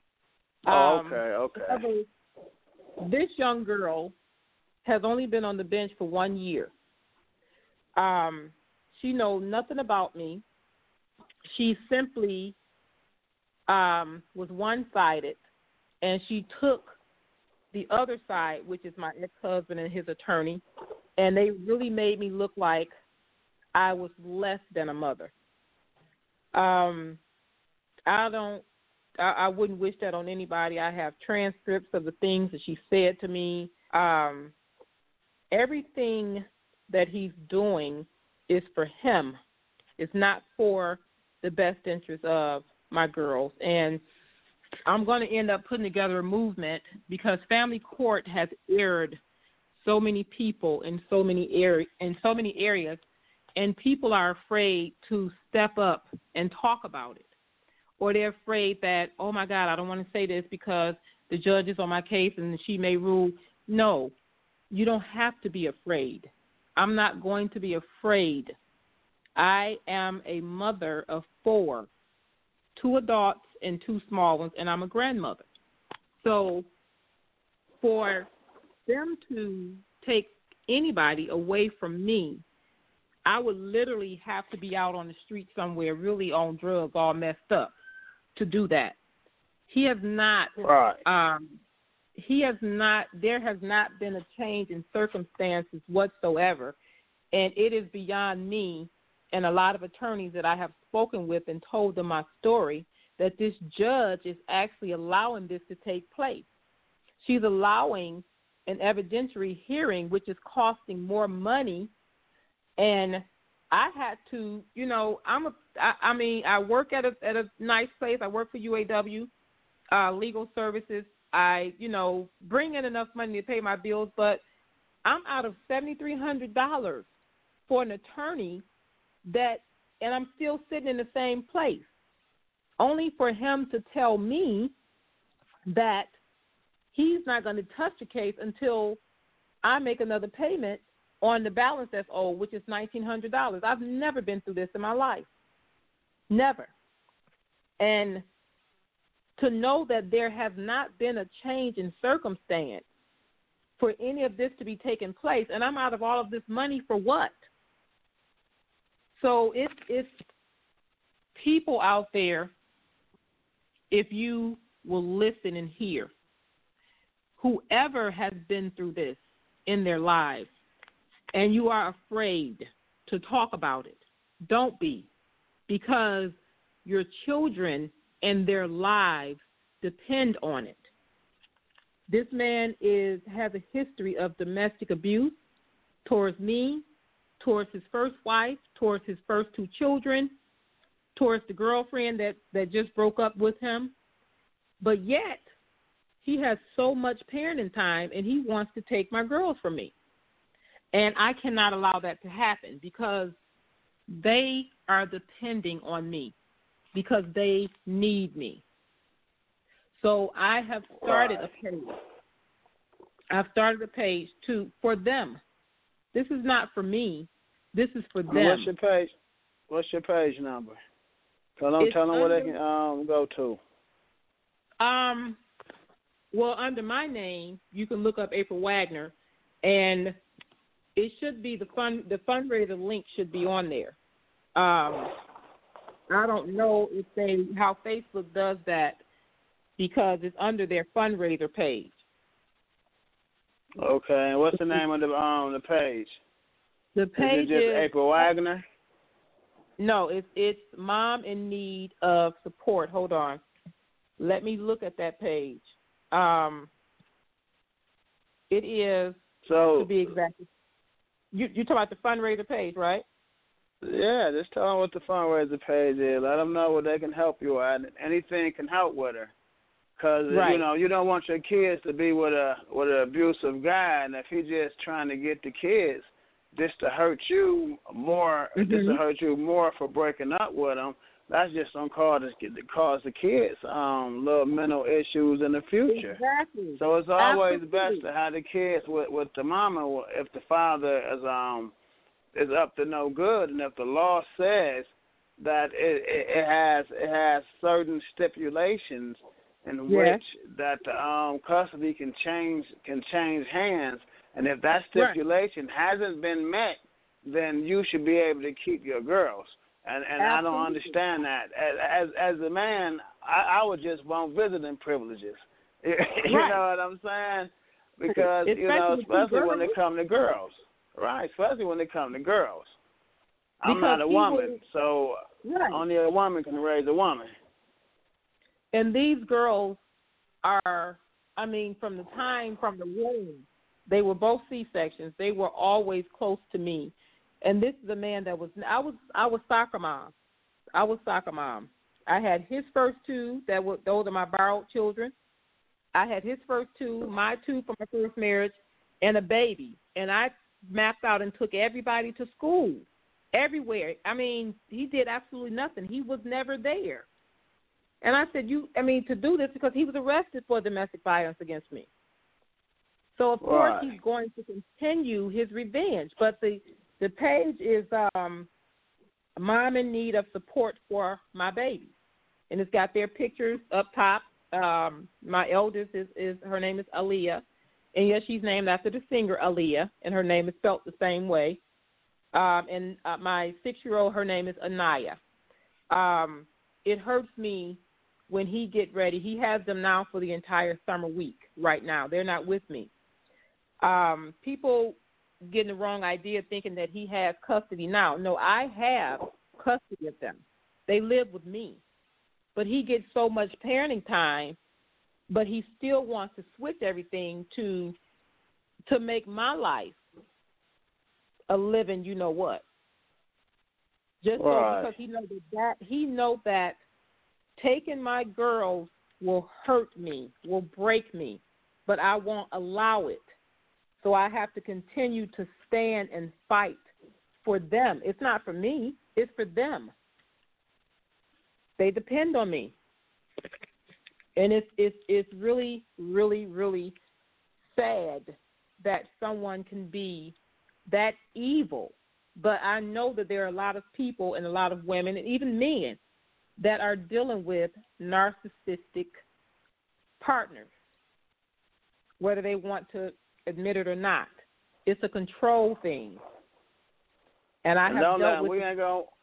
Okay. This young girl has only been on the bench for 1 year. She knows nothing about me. she simply was one-sided, and she took the other side, which is my ex-husband and his attorney, and they really made me look like I was less than a mother. I wouldn't wish that on anybody. I have transcripts of the things that she said to me. Everything that he's doing is for him. It's not for the best interest of my girls. And I'm going to end up putting together a movement because family court has aired so many people in so many areas, and people are afraid to step up and talk about it. Or they're afraid that, oh, my God, I don't want to say this because the judge is on my case and she may rule. No, you don't have to be afraid. I'm not going to be afraid. I am a mother of 4, 2 adults and 2 small ones, and I'm a grandmother. So for them to take anybody away from me, I would literally have to be out on the street somewhere really on drugs all messed up to do that. There has not been a change in circumstances whatsoever, and it is beyond me and a lot of attorneys that I have spoken with and told them my story that this judge is actually allowing this to take place. She's allowing an evidentiary hearing, which is costing more money, and I had to, I work at a nice place. I work for UAW, Legal Services. I, bring in enough money to pay my bills, but I'm out of $7,300 for an attorney and I'm still sitting in the same place, only for him to tell me that he's not going to touch the case until I make another payment on the balance that's owed, which is $1,900. I've never been through this in my life. Never. And to know that there has not been a change in circumstance for any of this to be taking place, and I'm out of all of this money for what? So it's people out there, if you will listen and hear, whoever has been through this in their lives, and you are afraid to talk about it, don't be, because your children and their lives depend on it. This man has a history of domestic abuse towards me, towards his first wife, towards his first 2 children, towards the girlfriend that just broke up with him. But yet, he has so much parenting time, and he wants to take my girls from me. And I cannot allow that to happen because they are depending on me, because they need me. So I have started a page. I've started a page for them. This is not for me. This is for them. What's your page? What's your page number? Tell them where they can go to. Well, under my name, you can look up April Wagner, and it should be the fundraiser link should be on there. I don't know how Facebook does that because it's under their fundraiser page. Okay, and what's the name of the page? The page is April Wagner? No, it's Mom in Need of Support. Hold on. Let me look at that page. It is, to be exact. You talking about the fundraiser page, right? Yeah, just tell them what the fundraiser page is. Let them know what they can help you at. Anything can help with her. Because, you don't want your kids to be with an abusive guy, and if he's just trying to get the kids just to hurt you more, just to hurt you more for breaking up with them, that's just going to cause the kids little mental issues in the future. Exactly. So it's always best to have the kids with the mama if the father is up to no good, and if the law says that it has certain stipulations in which that the custody can change hands, and if that stipulation hasn't been met, then you should be able to keep your girls. And I don't understand that. As a man, I would just want visiting privileges. You know what I'm saying? Because, especially when they come to girls. Right, especially when they come to girls. I'm not a woman, so only a woman can raise a woman. And these girls are, from the womb, they were both C-sections. They were always close to me. And this is a man that I was soccer mom. I had his first two, those are my borrowed children. I had his first two, my two from my first marriage, and a baby. And I mapped out and took everybody to school, everywhere. He did absolutely nothing. He was never there. And I said, to do this because he was arrested for domestic violence against me. So, of course, he's going to continue his revenge. But the page is Mom in Need of Support for My Babies. And it's got their pictures up top. My eldest her name is Aaliyah. And, yes, she's named after the singer Aaliyah, and her name is spelled the same way. And my 6-year-old, her name is Anaya. It hurts me when he get ready. He has them now for the entire summer week right now. They're not with me. People getting the wrong idea thinking that he has custody now. No, I have custody of them. They live with me. But he gets so much parenting time, but he still wants to switch everything to make my life a living, you know what. Just so because he knows that taking my girls will hurt me, will break me, but I won't allow it. So I have to continue to stand and fight for them. It's not for me. It's for them. They depend on me. And it's really, really, really sad that someone can be that evil. But I know that there are a lot of people and a lot of women and even men that are dealing with narcissistic partners, whether they want to admit it or not. It's a control thing. And I have dealt with we ain't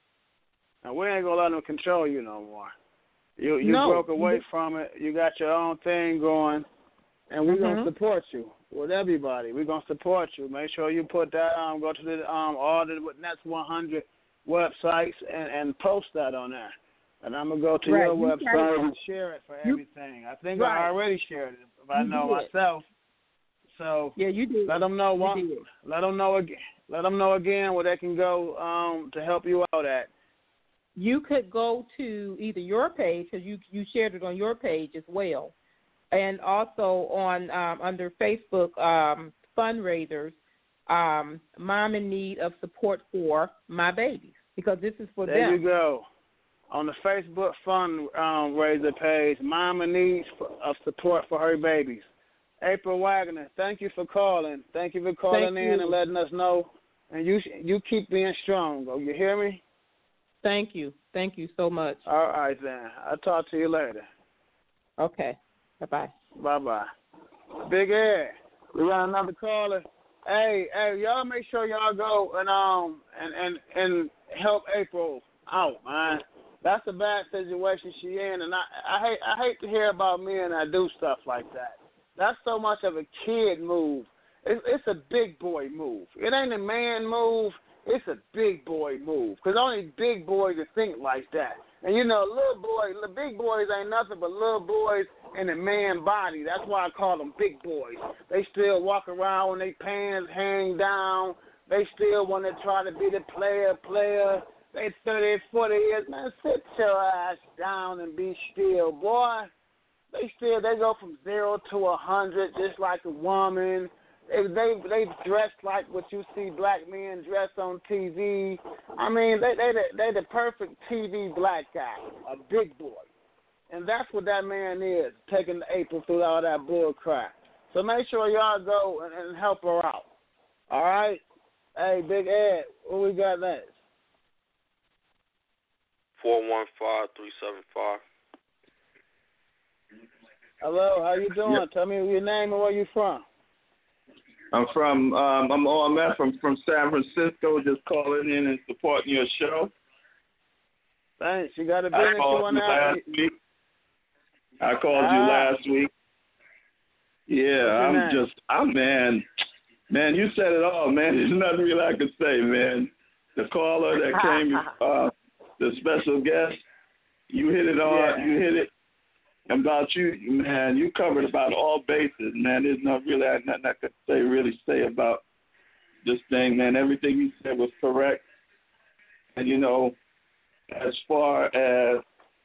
gonna let them control you no more. You broke away from it. You got your own thing going, and we're gonna support you with everybody. We're gonna support you. Make sure you put that go to the all the Next 100 websites and post that on there. And I'm gonna go to your website and share it for everything. I think I already shared it. If I know myself. So you did. Let them know. Let them know again. Let them know again where they can go to help you out at. You could go to either your page, because you shared it on your page as well, and also on under Facebook fundraisers, Mom in Need of Support for My Babies, because this is for them. There you go. On the Facebook fundraiser page, Mom in Need of Support for Her Babies. April Wagner, thank you for calling. Thank you for calling in and letting us know. And you keep being strong. You hear me? Thank you. Thank you so much. All right, then. I'll talk to you later. Okay. Bye-bye. Bye-bye. Big Ed, we got another caller. Hey, y'all make sure y'all go and help April out, man. That's a bad situation she in, and I hate to hear about men that do stuff like that. That's so much of a kid move. It's a big boy move. It ain't a man move. It's a big boy move, because only big boys can think like that. And, the big boys ain't nothing but little boys in a man body. That's why I call them big boys. They still walk around when their pants hang down. They still want to try to be the player. They 30, 40 years. Man, sit your ass down and be still, boy. They go from 0 to 100 just like a woman. They dress like what you see black men dress on TV. I mean, they the perfect TV black guy, a big boy. And that's what that man is, taking April through all that bull crap. So make sure y'all go and help her out. All right? Hey, Big Ed, what we got next? 415-375. Hello, how you doing? Yep. Tell me your name and where you from. I'm OMF from San Francisco, just calling in and supporting your show. Thanks. You got a I business you called want you to last week. I called you last week. Yeah, man, you said it all, man. There's nothing really I could say, man. The caller that came, the special guest, you hit it all. Yeah. You hit it. About you, man, you covered about all bases, man. There's nothing I could really say about this thing, man. Everything you said was correct. And, you know, as far as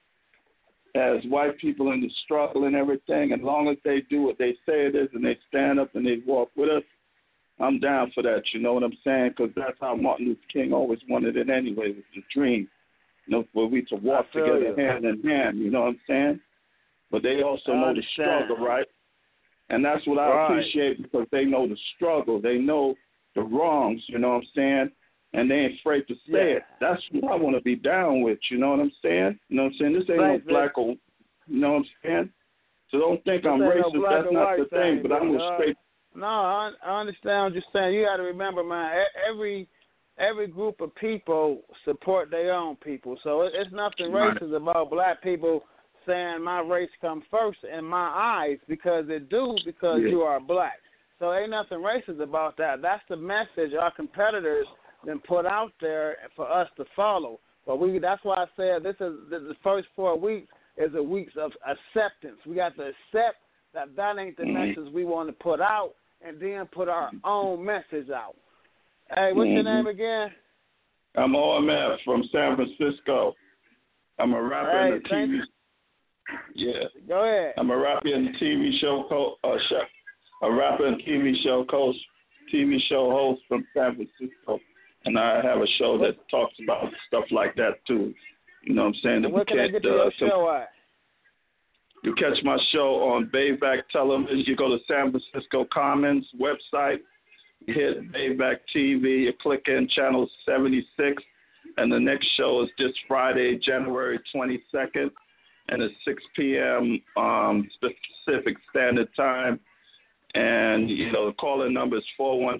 white people in the struggle and everything, as long as they do what they say it is and they stand up and they walk with us, I'm down for that, you know what I'm saying? Because that's how Martin Luther King always wanted it anyway, was the dream, you know, for we to walk together hand in hand, you know what I'm saying? But they also know the struggle, right? And that's what I appreciate, because they know the struggle. They know the wrongs, you know what I'm saying? And they ain't afraid to say it. That's what I want to be down with, you know what I'm saying? You know what I'm saying? This ain't no black or, you know what I'm saying? So don't think I'm racist. No that's not the thing, but I'm going straight. No, I understand what you're saying. You got to remember, man, every group of people support their own people. So it's nothing racist about black people saying my race come first in my eyes, because it do, because you are black. So ain't nothing racist about that. That's the message our competitors then put out there for us to follow. But that's why I said the first 4 weeks is a weeks of acceptance. We got to accept that ain't the message we want to put out, and then put our own message out. Hey, what's your name again? I'm OMF from San Francisco. I'm a rapper and a TV. Yeah. Go ahead. I'm a rapper and TV show a rapper and TV show host from San Francisco, and I have a show that talks about stuff like that too. You know what I'm saying? Where can I get your show at? You catch my show on Bayback Television. You go to San Francisco Commons website, you hit Bayback TV, you click in channel 76, and the next show is this Friday, January 22nd, and it's 6 p.m. Pacific Standard Time. And, you know, the call-in number is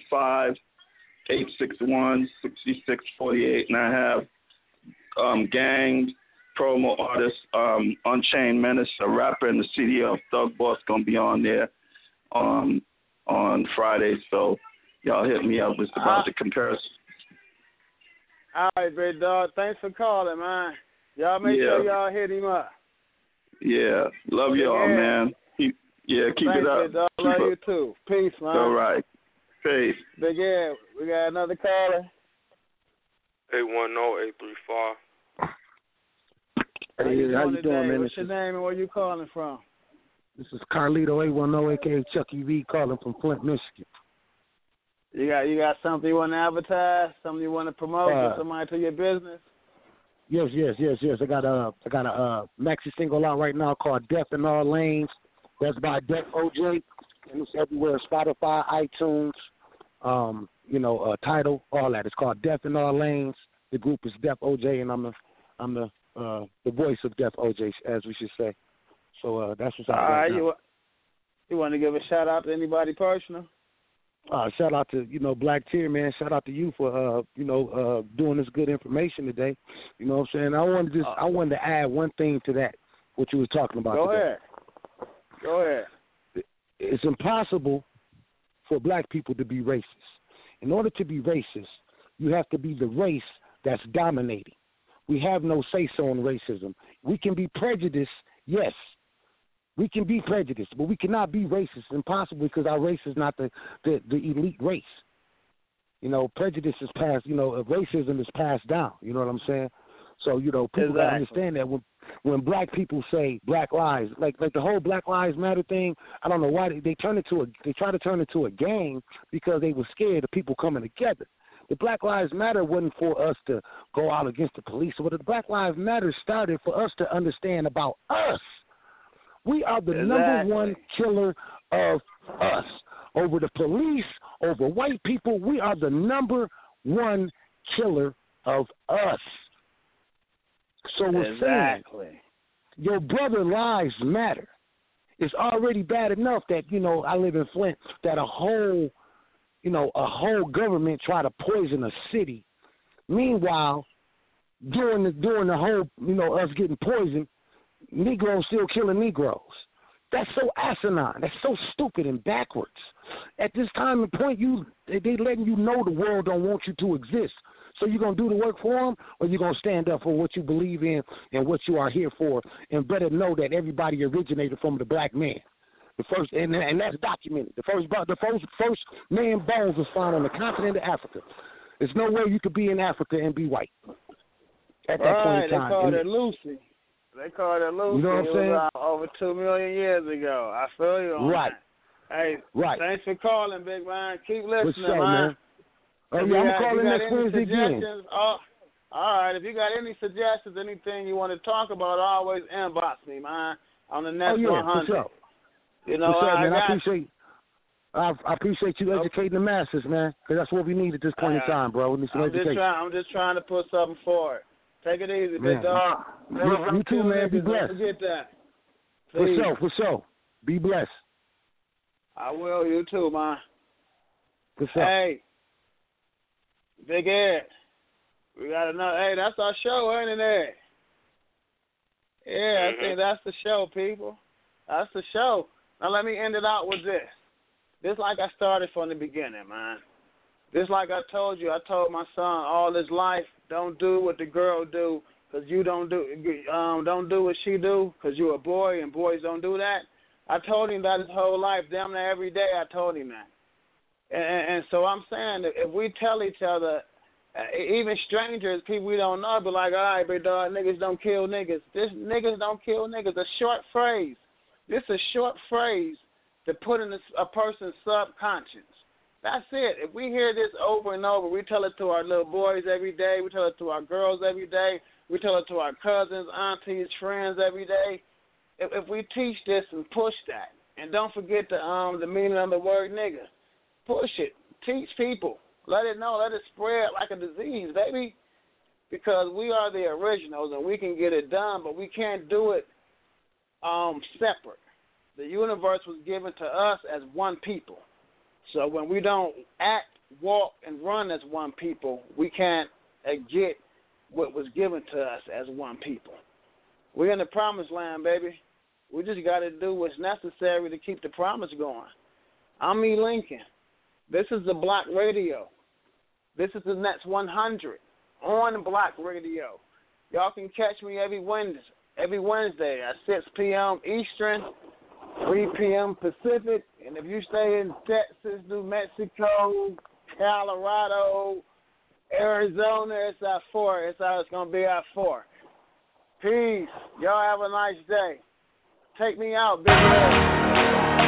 415-861-6648, and I have Gang, promo artist, Unchained Menace, a rapper, and the CDL Thug Boss going to be on there on Friday. So y'all hit me up. It's about the comparison. All right, big dog. Thanks for calling, man. Y'all make sure y'all hit him up. Yeah. Love y'all, man. Keep Thanks, it up. Big dog. Love you too. Peace, man. All right. Peace. Big Ed, we got another caller. 810-835. Hey, how you doing, man? What's your name and where you calling from? This is Carlito 810, a.k.a. Chucky V, calling from Flint, Michigan. You got something you want to advertise? Something you want to promote? Get somebody to your business? Yes. I got a maxi single out right now called Death in All Lanes. That's by Def OJ, and it's everywhere: Spotify, iTunes, Tidal, all that. It's called Death in All Lanes. The group is Def OJ, and I'm the voice of Def OJ, as we should say. So that's what's up. All right right, now. You want to give a shout out to anybody personal? Shout out to Black Tier, man. Shout out to you for doing this good information today. You know what I'm saying? I wanted to add one thing to that, what you was talking about today. Go ahead. It's impossible for black people to be racist. In order to be racist, you have to be the race that's dominating. We have no say-so in racism. We can be prejudiced, yes. We can be prejudiced, but we cannot be racist. It's impossible because our race is not the elite race. Prejudice is passed, racism is passed down. You know what I'm saying? So, people gotta understand that when black people say black lives, like the whole Black Lives Matter thing, I don't know why they try to turn into a gang because they were scared of people coming together. The Black Lives Matter wasn't for us to go out against the police, but the Black Lives Matter started for us to understand about us. We are the number one killer of us. Over the police, over white people, we are the number one killer of us. So we're saying your brother lives matter. It's already bad enough that, I live in Flint, that a whole government try to poison a city. Meanwhile, during the whole, us getting poisoned, Negroes still killing Negroes. That's so asinine. That's so stupid and backwards. At this time and point, they letting you know the world don't want you to exist. So you're going to do the work for them, or you're going to stand up for what you believe in and what you are here for, and better know that everybody originated from the black man. The first, and that's documented. The first man bones was found on the continent of Africa. There's no way you could be in Africa and be white at that point in time. They called it Lucy. They called it Lucy. You know what I'm saying? Over 2 million years ago. I feel you on right. that. Hey, right. Thanks for calling, big man. Keep listening, What's up, man? Oh, yeah, I'm calling next Wednesday again. All right, if you got any suggestions, anything you want to talk about, always inbox me, man, on the next 100. For sure. You know, I appreciate you educating the masses, man, because that's what we need at this point in time, bro. We need some education. I'm just trying to put something forward. Take it easy, big dog. You too, man. Be blessed. Don't forget that. For sure. Be blessed. I will. You too, man. For sure. Hey, Big Ed, we got another. Hey, that's our show, ain't it? Yeah, I think that's the show, people. That's the show. Now let me end it out with this. This like I started from the beginning, man. This like I told you. I told my son all his life, don't do what the girl do, because you don't do what she do, because you're a boy and boys don't do that. I told him that his whole life, damn near every day I told him that. And so I'm saying that if we tell each other, even strangers, people we don't know, be like, all right, big dog, niggas don't kill niggas. This niggas don't kill niggas. A short phrase. This is a short phrase to put in a person's subconscious. That's it. If we hear this over and over, we tell it to our little boys every day. We tell it to our girls every day. We tell it to our cousins, aunties, friends every day. If we teach this and push that, and don't forget the meaning of the word nigga. Push it. Teach people. Let it know. Let it spread like a disease, baby. Because we are the originals and we can get it done, but we can't do it separate. The universe was given to us as one people. So when we don't act, walk, and run as one people, we can't get what was given to us as one people. We're in the promised land, baby. We just got to do what's necessary to keep the promise going. I'm E. Lincoln. This is the Black Radio. This is the Next 100 on Black Radio. Y'all can catch me every Wednesday at 6 p.m. Eastern, 3 p.m. Pacific. And if you stay in Texas, New Mexico, Colorado, Arizona, it's at 4. It's going to be at 4. Peace. Y'all have a nice day. Take me out, Big Ed.